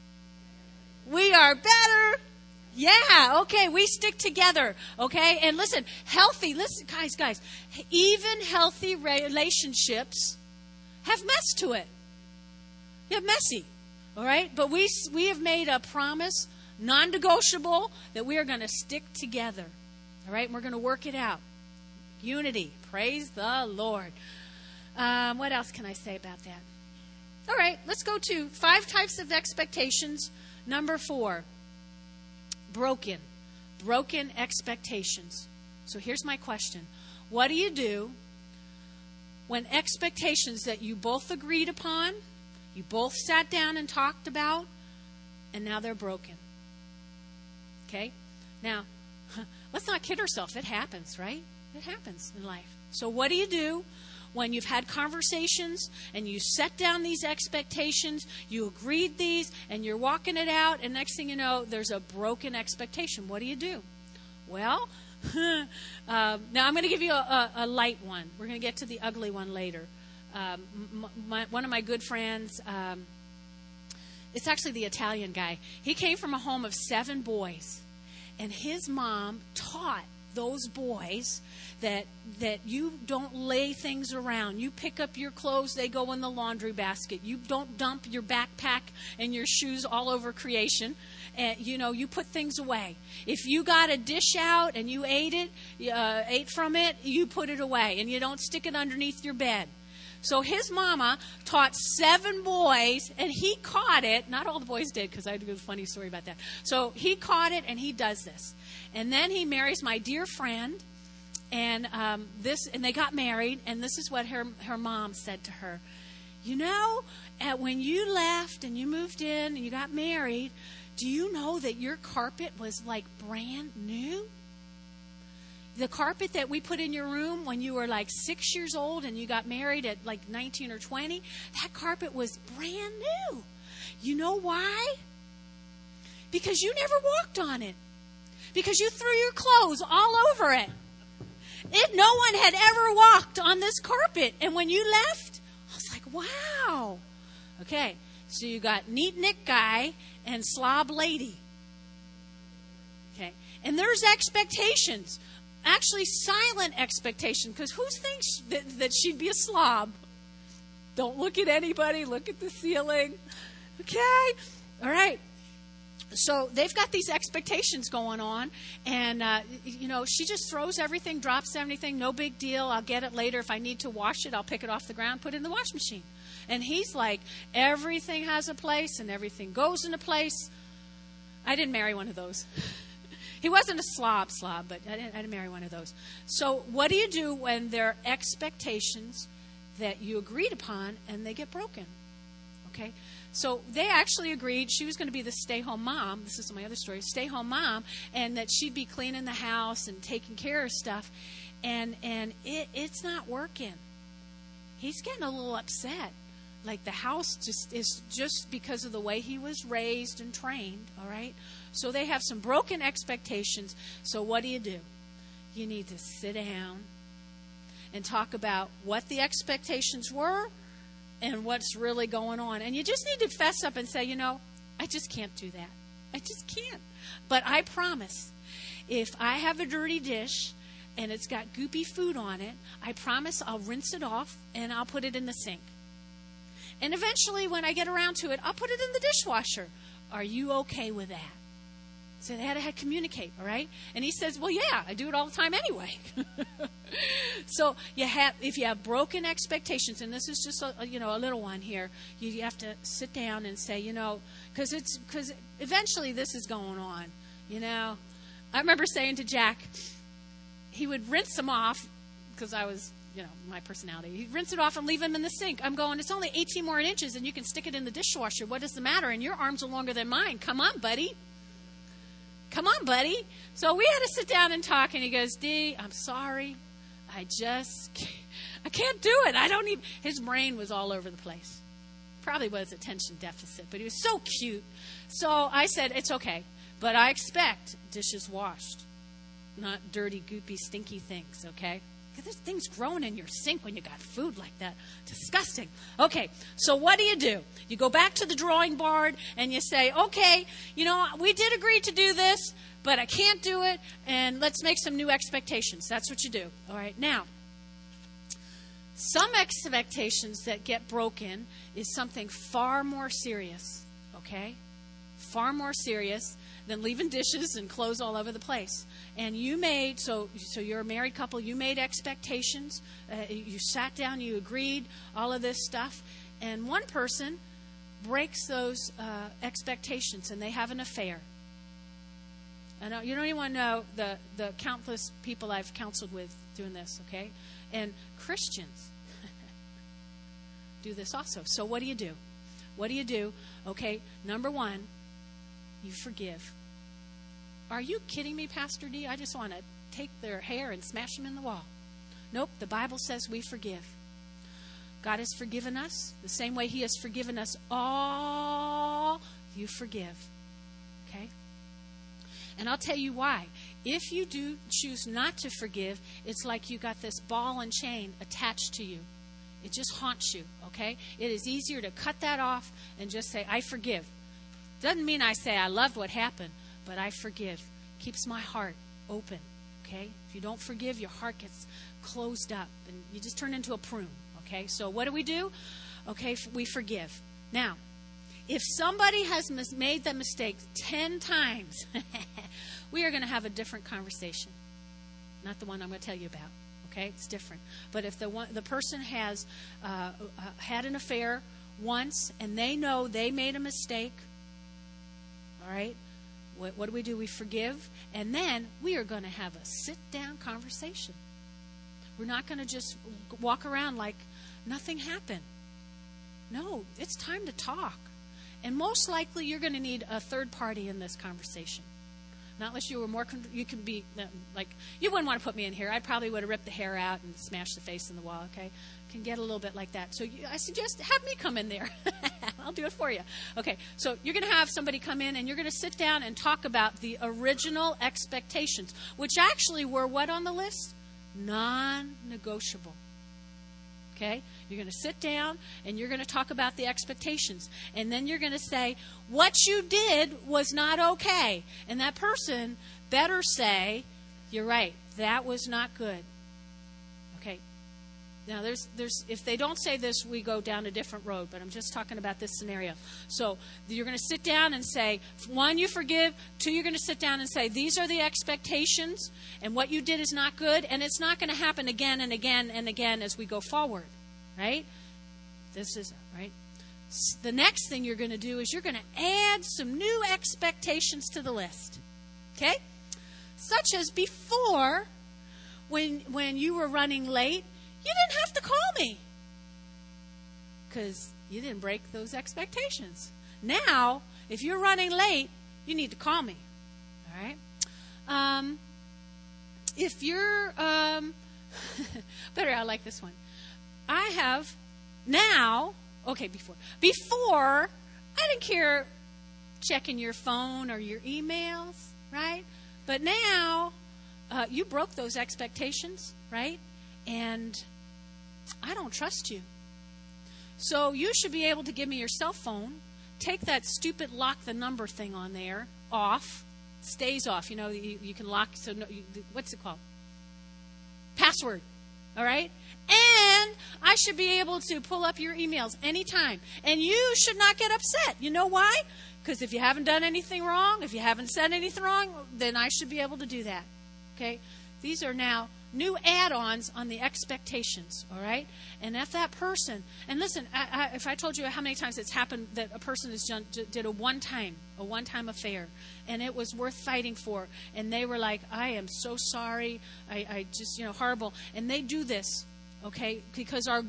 We are better. Yeah, okay, we stick together, okay? And listen, guys, even healthy relationships have mess to it. They're messy, all right? But we have made a promise, non-negotiable, that we are going to stick together, all right? And we're going to work it out. Unity, praise the Lord. What else can I say about that? All right, let's go to 5 types of expectations. Number 4. Broken expectations. So here's my question. What do you do when expectations that you both agreed upon, you both sat down and talked about, and now they're broken? Okay? Now, let's not kid ourselves. It happens, right? It happens in life. So what do you do when you've had conversations and you set down these expectations, you agreed these, and you're walking it out, and next thing you know, there's a broken expectation? What do you do? Well, now I'm going to give you a light one. We're going to get to the ugly one later. One of my good friends, it's actually the Italian guy. He came from a home of 7 boys, and his mom taught those boys that you don't lay things around. You pick up your clothes, they go in the laundry basket. You don't dump your backpack and your shoes all over creation. And you put things away. If you got a dish out and you ate from it, you put it away, and you don't stick it underneath your bed. So his mama taught 7 boys, and he caught it. Not all the boys did, because I have a funny story about that. So he caught it, and he does this. And then he marries my dear friend, and they got married, and this is what her mom said to her. When you left and you moved in and you got married, do you know that your carpet was like brand new? The carpet that we put in your room when you were like 6 years old and you got married at like 19 or 20, that carpet was brand new. You know why? Because you never walked on it. Because you threw your clothes all over it. No one had ever walked on this carpet. And when you left, I was like, wow. Okay, so you got neat Nick guy and slob lady. Okay, and there's expectations. Actually, silent expectation, because who thinks that she'd be a slob? Don't look at anybody. Look at the ceiling. Okay? All right. So they've got these expectations going on, and, she just throws everything, drops everything, no big deal. I'll get it later. If I need to wash it, I'll pick it off the ground, put it in the wash machine. And he's like, everything has a place, and everything goes in a place. I didn't marry one of those. He wasn't a slob, but I didn't marry one of those. So what do you do when there are expectations that you agreed upon and they get broken? Okay? So they actually agreed she was going to be the stay-home mom. This is my other story. Stay-home mom, and that she'd be cleaning the house and taking care of stuff. And it's not working. He's getting a little upset. Like the house is just because of the way he was raised and trained, all right? So they have some broken expectations. So what do? You need to sit down and talk about what the expectations were and what's really going on. And you just need to fess up and say, I just can't do that. I just can't. But I promise, if I have a dirty dish and it's got goopy food on it, I promise I'll rinse it off and I'll put it in the sink. And eventually, when I get around to it, I'll put it in the dishwasher. Are you okay with that? So they had to communicate, all right? And he says, well, yeah, I do it all the time anyway. So if you have broken expectations, and this is just a little one here, you have to sit down and say, because eventually this is going on, I remember saying to Jack, he would rinse them off, because I was, my personality. He'd rinse it off and leave them in the sink. I'm going, it's only 18 more inches and you can stick it in the dishwasher. What is the matter? And your arms are longer than mine. Come on, buddy. Come on, buddy. So we had to sit down and talk, and he goes, Dee, I'm sorry. I can't do it. His brain was all over the place. Probably was attention deficit, but he was so cute. So I said, it's okay. But I expect dishes washed, not dirty, goopy, stinky things, okay? Because there's things growing in your sink when you got food like that. Disgusting. Okay, so what do? You go back to the drawing board and you say, okay, we did agree to do this, but I can't do it, and let's make some new expectations. That's what you do. All right, now, some expectations that get broken is something far more serious, okay? Far more serious than leaving dishes and clothes all over the place. And you made, so you're a married couple, you made expectations, you sat down, you agreed, all of this stuff, and one person breaks those expectations and they have an affair. And you don't even want to know the countless people I've counseled with doing this, okay? And Christians do this also. So what do you do? What do you do? Okay, number one, you forgive. Are you kidding me, Pastor D? I just want to take their hair and smash them in the wall. Nope, the Bible says we forgive. God has forgiven us the same way He has forgiven us all. You forgive. Okay? And I'll tell you why. If you do choose not to forgive, it's like you got this ball and chain attached to you. It just haunts you, okay? It is easier to cut that off and just say, I forgive. Doesn't mean I say I loved what happened, but I forgive. Keeps my heart open, okay? If you don't forgive, your heart gets closed up and you just turn into a prune, okay? So what do? Okay, we forgive. Now, if somebody has made that mistake 10 times, we are going to have a different conversation. Not the one I'm going to tell you about. Okay, it's different. But if the person has had an affair once and they know they made a mistake, all right, what do? We forgive, and then we are going to have a sit-down conversation. We're not going to just walk around like nothing happened. No, it's time to talk. And most likely you're going to need a third party in this conversation. Not unless you were more, you can be, like, you wouldn't want to put me in here. I probably would have ripped the hair out and smashed the face in the wall, okay? Can get a little bit like that. So I suggest have me come in there. I'll do it for you. Okay, so you're going to have somebody come in and you're going to sit down and talk about the original expectations, which actually were what on the list? Non-negotiable. Okay? You're going to sit down and you're going to talk about the expectations. And then you're going to say, what you did was not okay. And that person better say, you're right, that was not good. Okay. Now, there's if they don't say this, we go down a different road. But I'm just talking about this scenario. So you're going to sit down and say, 1, you forgive. 2, you're going to sit down and say, these are the expectations. And what you did is not good. And it's not going to happen again and again and again as we go forward. Right? This is, right? The next thing you're going to do is you're going to add some new expectations to the list. Okay? Such as before, when you were running late, you didn't have to call me because you didn't break those expectations. Now, if you're running late, you need to call me. All right? If you're, better, I like this one. I have now, okay, before, I didn't care checking your phone or your emails, right? But now, you broke those expectations, right? And I don't trust you. So you should be able to give me your cell phone, take that stupid lock the number thing on there off, stays off. You know, you can lock, so no, what's it called? Password, all right? And I should be able to pull up your emails anytime. And you should not get upset. You know why? Because if you haven't done anything wrong, if you haven't said anything wrong, then I should be able to do that. Okay? These are now new add-ons on the expectations, all right? And if that person, and listen, if I told you how many times it's happened that a person did a one-time affair, and it was worth fighting for, and they were like, I am so sorry, I just, horrible. And they do this, okay? Because the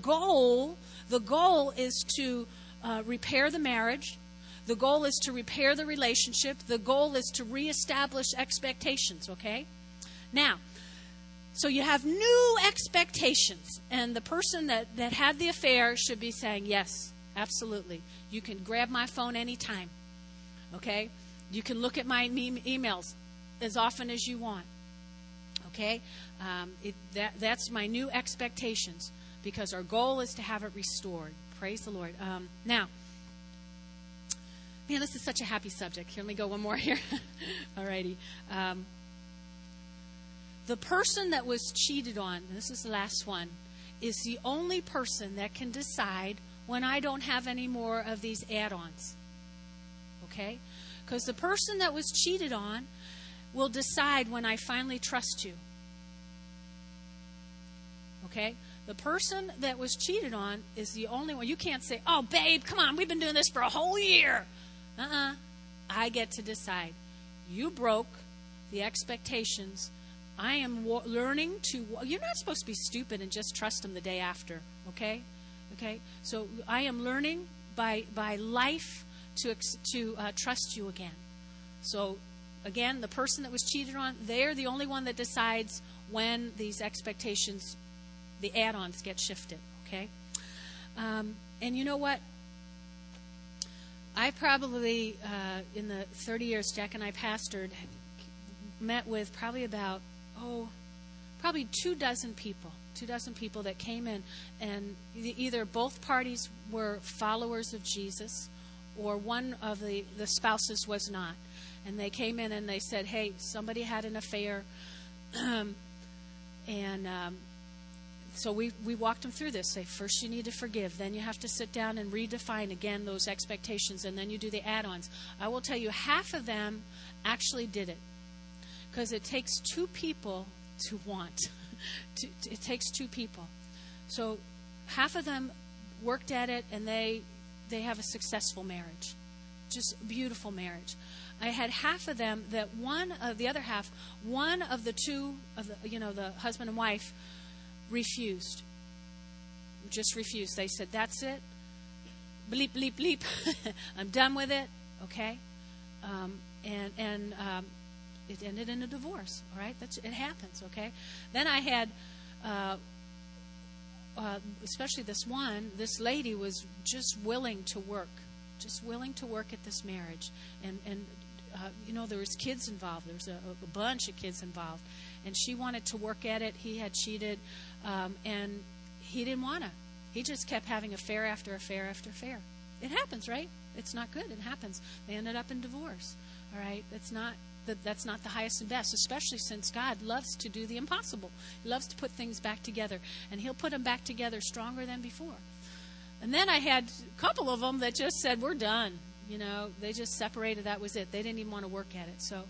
goal is to repair the marriage. The goal is to repair the relationship. The goal is to reestablish expectations, okay? Now, so you have new expectations, and the person that had the affair should be saying, yes, absolutely. You can grab my phone anytime, okay? You can look at my emails as often as you want. Okay? That's my new expectations, because our goal is to have it restored. Praise the Lord. Now, man, this is such a happy subject. Here, let me go one more here. All righty. The person that was cheated on, and this is the last one, is the only person that can decide when I don't have any more of these add-ons. Okay? Because the person that was cheated on will decide when I finally trust you. Okay? The person that was cheated on is the only one. You can't say, oh, babe, come on, we've been doing this for a whole year. I get to decide. You broke the expectations. I am learning to... You're not supposed to be stupid and just trust him the day after. Okay? Okay? So I am learning by life to trust you again. So, again, the person that was cheated on, they're the only one that decides when these expectations, the add-ons, get shifted. Okay? And you know what? I probably, in the 30 years Jack and I pastored, met with probably about, probably 24 people that came in, and either both parties were followers of Jesus, or one of the spouses was not. And they came in and they said, hey, somebody had an affair, so we walked them through this. Say, first you need to forgive. Then you have to sit down and redefine again those expectations. And then you do the add-ons. I will tell you, half of them actually did it. Because it takes two people to want. It takes two people. So half of them worked at it, and they have a successful marriage. Just a beautiful marriage. I had half of them that one of the two of the husband and wife refused. Just refused. They said, that's it. Bleep, bleep, bleep. I'm done with it. Okay? It ended in a divorce. All right? It happens. Okay? Then I had, especially this lady was just willing to work. Just willing to work at this marriage. And there was kids involved. There was a bunch of kids involved. And she wanted to work at it. He had cheated. And he didn't want to. He just kept having affair after affair after affair. It happens, right? It's not good. It happens. They ended up in divorce. All right? That's not the highest and best, especially since God loves to do the impossible. He loves to put things back together. And he'll put them back together stronger than before. And then I had a couple of them that just said, we're done. They just separated. That was it. They didn't even want to work at it. So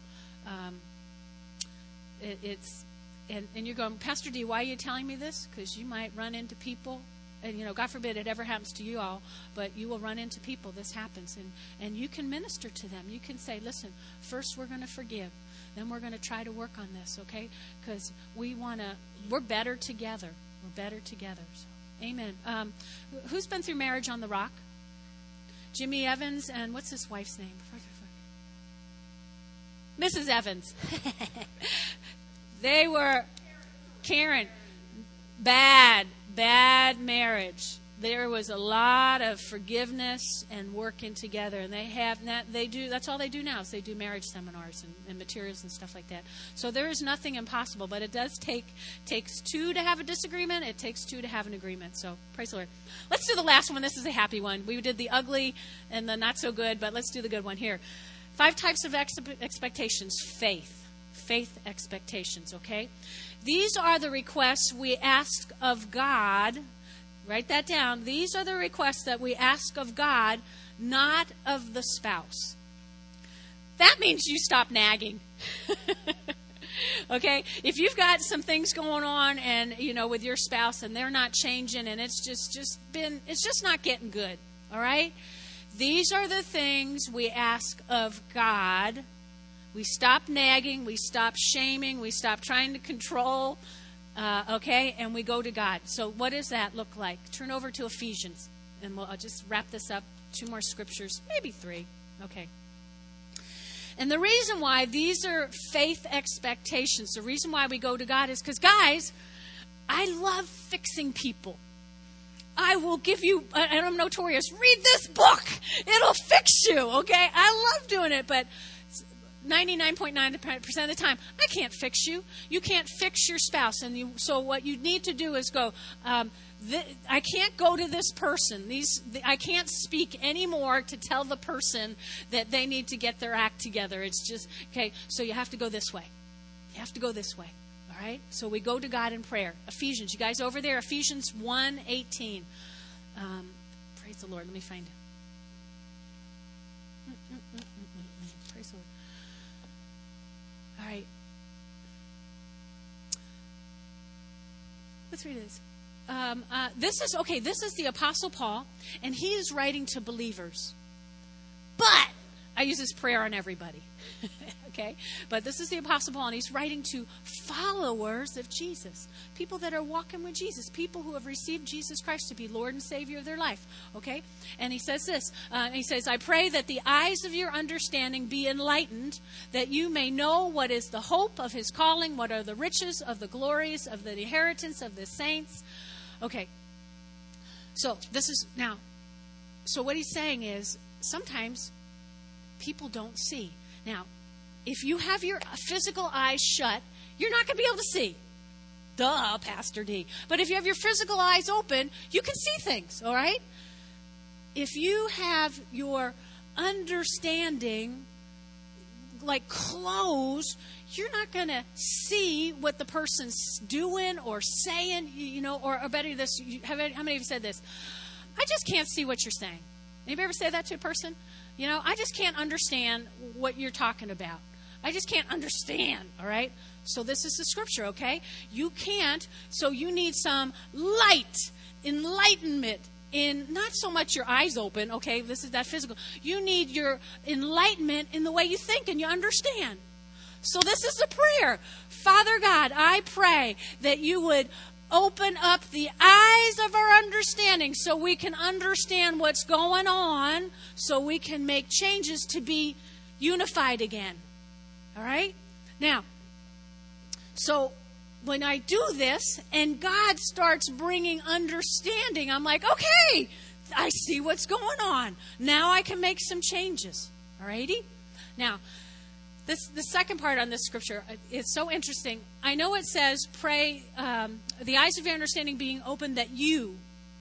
and you're going, Pastor D, why are you telling me this? Because you might run into people, and God forbid it ever happens to you all, but you will run into people. This happens, and you can minister to them. You can say, listen, first we're going to forgive, then we're going to try to work on this, okay? Because we're better together. We're better together. So, amen. Who's been through Marriage on the Rock? Jimmy Evans, and what's his wife's name? Mrs. Evans. They were Karen. Bad marriage. There was a lot of forgiveness and working together, and that's all they do now is they do marriage seminars and materials and stuff like that. So there is nothing impossible, but it does takes two to have a disagreement. It takes two to have an agreement. So praise the Lord. Let's do the last one. This is a happy one. We did the ugly and the not so good, but let's do the good one here. 5 types of expectations. Faith expectations, okay? These are the requests we ask of God. Write that down. These are the requests that we ask of God, not of the spouse. That means you stop nagging. Okay? If you've got some things going on and, with your spouse and they're not changing and it's just not getting good. All right? These are the things we ask of God. We stop nagging. We stop shaming. We stop trying to control. Okay? And we go to God. So what does that look like? Turn over to Ephesians. And I'll just wrap this up. 2 more scriptures. Maybe 3. Okay. And the reason why these are faith expectations, the reason why we go to God is because, guys, I love fixing people. I will give you, and I'm notorious, read this book. It'll fix you, okay? I love doing it, but 99.9% of the time, I can't fix you. You can't fix your spouse. And so what you need to do is go, I can't go to this person. I can't speak anymore to tell the person that they need to get their act together. It's just, okay, so you have to go this way. You have to go this way. All right? So we go to God in prayer. Ephesians, you guys over there? Ephesians 1:18. Praise the Lord. Let me find it. Praise the Lord. All right. Let's read this. This is the Apostle Paul, and he is writing to believers. But I use this prayer on everybody. Okay? But this is the Apostle Paul, and he's writing to followers of Jesus. People that are walking with Jesus. People who have received Jesus Christ to be Lord and Savior of their life. Okay? And he says this. He says, I pray that the eyes of your understanding be enlightened, that you may know what is the hope of his calling, what are the riches of the glories of the inheritance of the saints. Okay. So what he's saying is, sometimes people don't see. Now, if you have your physical eyes shut, you're not going to be able to see. Duh, Pastor D. But if you have your physical eyes open, you can see things, all right? If you have your understanding like closed, you're not going to see what the person's doing or saying, or better this. How many of you said this? I just can't see what you're saying. Anybody ever say that to a person? I just can't understand what you're talking about. I just can't understand, all right? So this is the scripture, okay? You can't, so you need some enlightenment in not so much your eyes open, okay? This is that physical. You need your enlightenment in the way you think and you understand. So this is a prayer. Father God, I pray that you would open up the eyes of our understanding so we can understand what's going on, so we can make changes to be unified again. All right? Now, so when I do this and God starts bringing understanding, I'm like, okay, I see what's going on. Now I can make some changes. All righty? Now, the second part on this scripture is so interesting. I know it says, pray, the eyes of your understanding being open that you,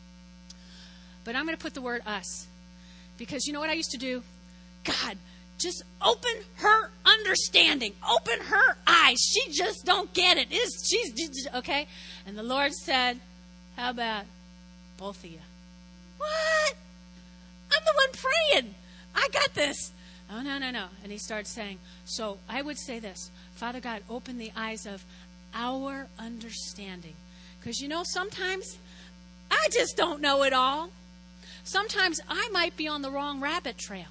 but I'm going to put the word us. Because you know what I used to do? God, just open her understanding. Open her eyes. She just don't get it. She's okay? And the Lord said, how about both of you? What? I'm the one praying. I got this. Oh, no. And he starts saying, so I would say this. Father God, open the eyes of our understanding. Because sometimes I just don't know it all. Sometimes I might be on the wrong rabbit trail.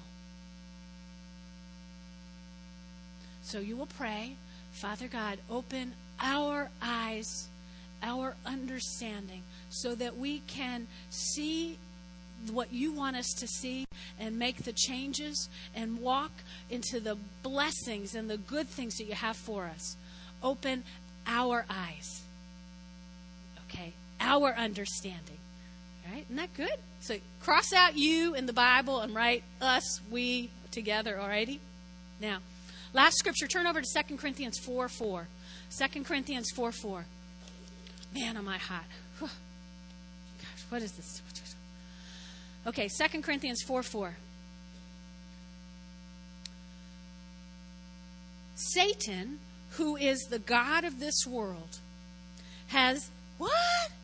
So you will pray, Father God, open our eyes, our understanding, so that we can see what you want us to see and make the changes and walk into the blessings and the good things that you have for us. Open our eyes. Okay? Our understanding. All right? Isn't that good? So cross out you in the Bible and write us, we together. All righty? Now, last scripture, turn over to 2 Corinthians 4:4. 2 Corinthians 4:4. Man, am I hot. Whew. Gosh, what is this? Okay, 2 Corinthians 4:4. Satan, who is the god of this world, has what?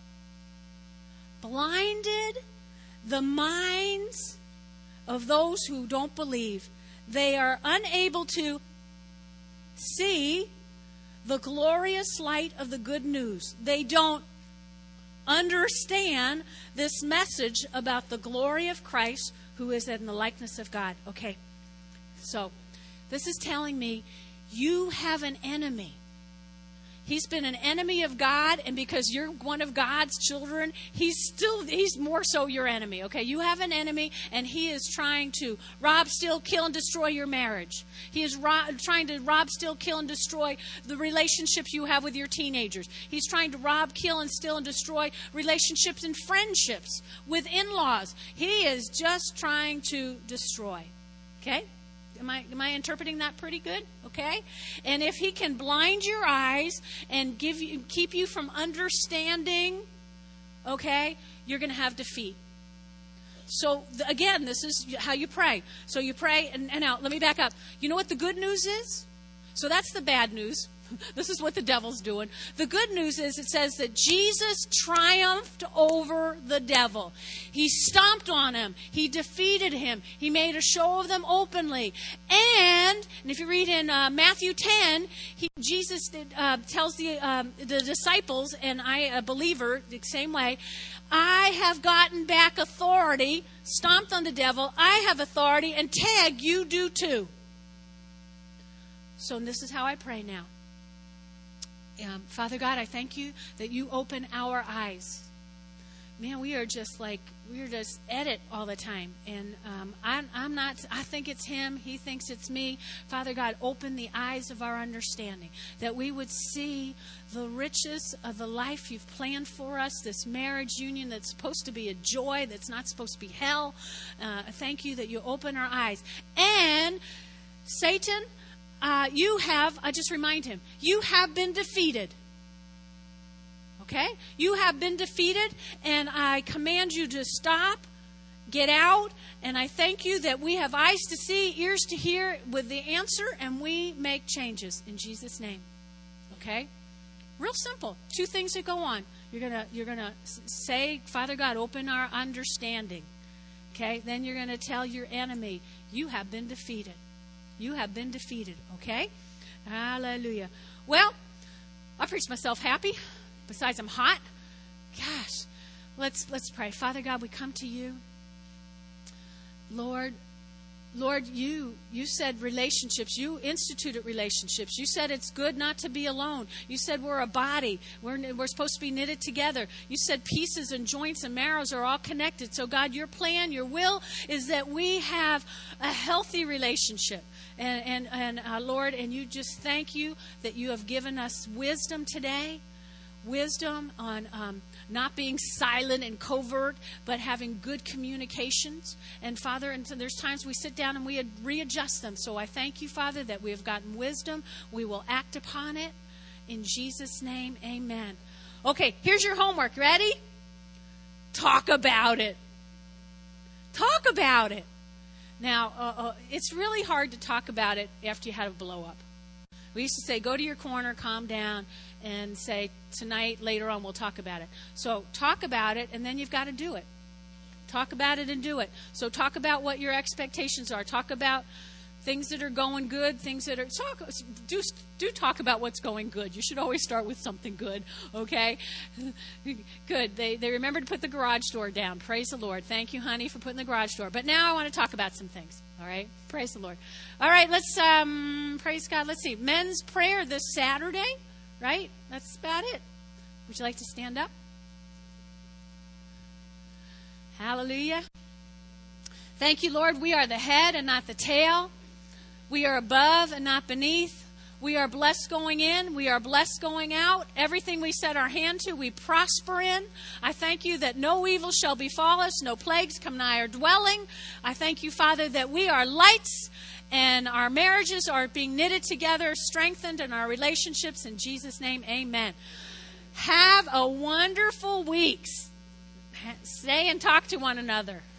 Blinded the minds of those who don't believe. They are unable to see the glorious light of the good news. They don't understand this message about the glory of Christ, who is in the likeness of God. Okay, so this is telling me you have an enemy. He's been an enemy of God, and because you're one of God's children, he's more so your enemy, okay? You have an enemy, and he is trying to rob, steal, kill, and destroy your marriage. He is trying to rob, steal, kill, and destroy the relationships you have with your teenagers. He's trying to rob, kill, and steal, and destroy relationships and friendships with in-laws. He is just trying to destroy, okay? Am I interpreting that pretty good? Okay? And if he can blind your eyes and keep you from understanding, okay, you're going to have defeat. So, again, this is how you pray. So you pray, and now, let me back up. You know what the good news is? So that's the bad news. This is what the devil's doing. The good news is it says that Jesus triumphed over the devil. He stomped on him. He defeated him. He made a show of them openly. And if you read in Matthew 10, Jesus tells the disciples, and I, a believer, the same way, I have gotten back authority, stomped on the devil. I have authority, and tag, you do too. So this is how I pray now. Father God, I thank you that you open our eyes. Man, we are just at it all the time. And I'm not, I think it's him. He thinks it's me. Father God, open the eyes of our understanding, that we would see the riches of the life you've planned for us, this marriage union that's supposed to be a joy, that's not supposed to be hell. Thank you that you open our eyes. And Satan, I just remind him, you have been defeated. Okay? You have been defeated, and I command you to stop, get out, and I thank you that we have eyes to see, ears to hear with the answer, and we make changes in Jesus' name. Okay? Real simple. 2 things that go on. You're gonna say, Father God, open our understanding. Okay? Then you're gonna tell your enemy, you have been defeated. You have been defeated, okay? Hallelujah. Well, I preach myself happy. Besides, I'm hot. Gosh, let's pray. Father God, we come to you. Lord, you said relationships. You instituted relationships. You said it's good not to be alone. You said we're a body. We're supposed to be knitted together. You said pieces and joints and marrows are all connected. So God, your plan, your will is that we have a healthy relationship. And Lord, and you just thank you that you have given us wisdom today. Wisdom on not being silent and covert, but having good communications. And Father, and so there's times we sit down and we readjust them. So I thank you, Father, that we have gotten wisdom. We will act upon it. In Jesus' name, amen. Okay, here's your homework. Ready? Talk about it. Talk about it. Now, it's really hard to talk about it after you had a blow up. We used to say, go to your corner, calm down, and say, tonight, later on, we'll talk about it. So talk about it, and then you've got to do it. Talk about it and do it. So talk about what your expectations are. Talk about things that are going good, things that are... Do talk about what's going good. You should always start with something good, okay? Good. They remembered to put the garage door down. Praise the Lord. Thank you, honey, for putting the garage door. But now I want to talk about some things, all right? Praise the Lord. All right, let's, praise God. Let's see. Men's prayer this Saturday, right? That's about it. Would you like to stand up? Hallelujah. Thank you, Lord. We are the head and not the tail. We are above and not beneath. We are blessed going in. We are blessed going out. Everything we set our hand to, we prosper in. I thank you that no evil shall befall us, no plagues come nigh our dwelling. I thank you, Father, that we are lights and our marriages are being knitted together, strengthened in our relationships. In Jesus' name, amen. Have a wonderful week. Stay and talk to one another.